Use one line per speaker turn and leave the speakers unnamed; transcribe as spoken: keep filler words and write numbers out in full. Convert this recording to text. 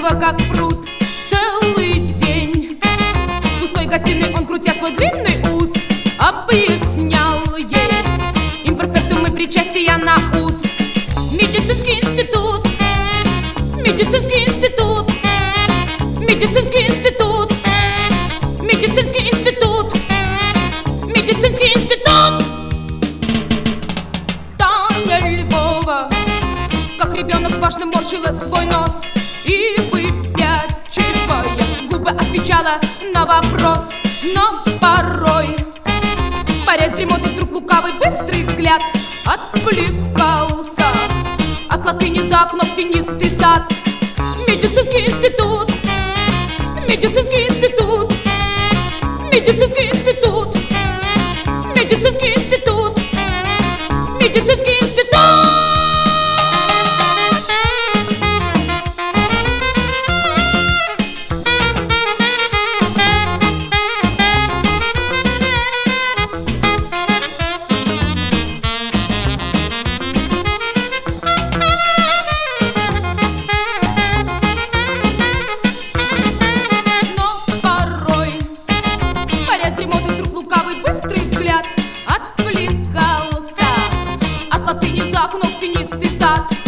красиво, как пруд, целый день. В пустой гостиной он, крутя свой длинный ус, объяснял ей имперфектумы причастия на ус. Медицинский институт, медицинский институт, медицинский институт, медицинский институт, медицинский институт. Таня Львова, как ребенок, важно морщила свой нос и, выпячивая губы, отвечала на вопрос. Но порой, борясь с дремотой, вдруг лукавый быстрый взгляд отвлекался от латыни за окно в тенистый сад. Медицинский институт, медицинский институт, медицинский институт, медицинский институт, медицинский институт. Быстрый взгляд отвлекался от латыни за окно в тенистый сад.